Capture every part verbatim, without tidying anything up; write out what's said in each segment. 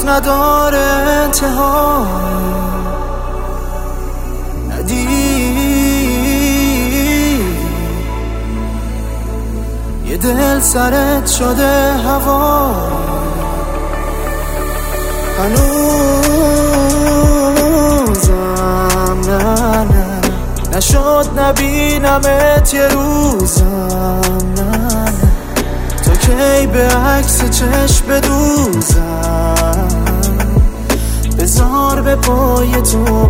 نداره انتها. ندید یه دل سرت شده هوا، هنوزم نه نه نشد نبینمت یه روزم، نه نه تو کی به عکس چشم بدوزم، بذار به پای تو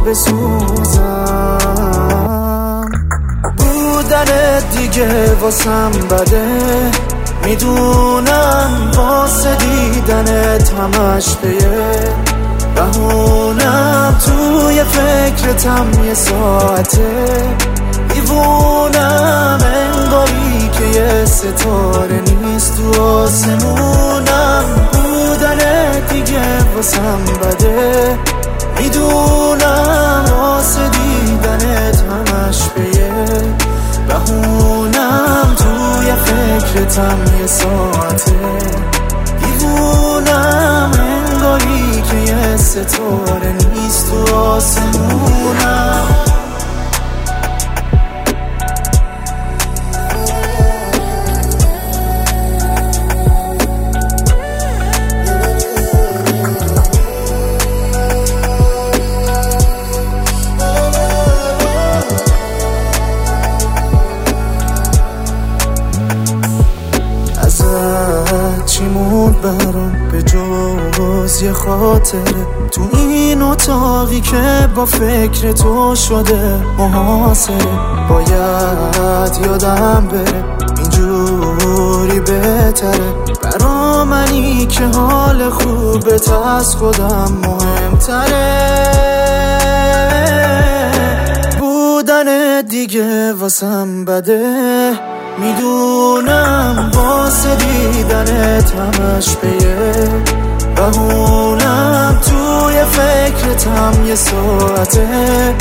بسوزم. بودن دیگه واسم بده، میدونم واسه دیدنت همش بیه بهونم، توی فکرتم یه ساعته دیوونم، انگاری که یه ستاره نیست تو آسمونم. بودن دیگه واسم بده، میدونم واسه دیدنت همش بیه بهونم، توی فکرتم یه ساعته دیوونم، انگاری که یه ستاره نیست تو آسمونم. چی موند برام به جز یه خاطره تو این اتاقی که با فکر تو شده محاصره؟ باید یادم بره اینجوری بهتره، برا منی که حال خوبت از خودم مهمتره. بودن دیگه واسم بده، میدونم واسه دیدنت همش بیه بهونم، توی فکرتم یه ساعته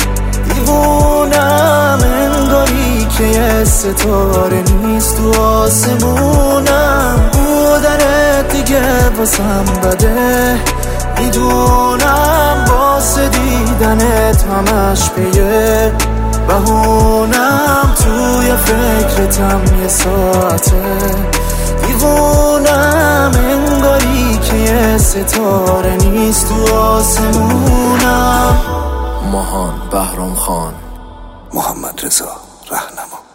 دیوونم، انگاری که یه ستاره نیست تو آسمونم. بودن دیگه واسم بده، میدونم واسه دیدنت همش بیه بهونم، توی فکرتم یه ساعته دیوونم، انگاری که یه ستاره نیست تو آسمونم. ماهان بهرام خان، محمد رضا رهنما.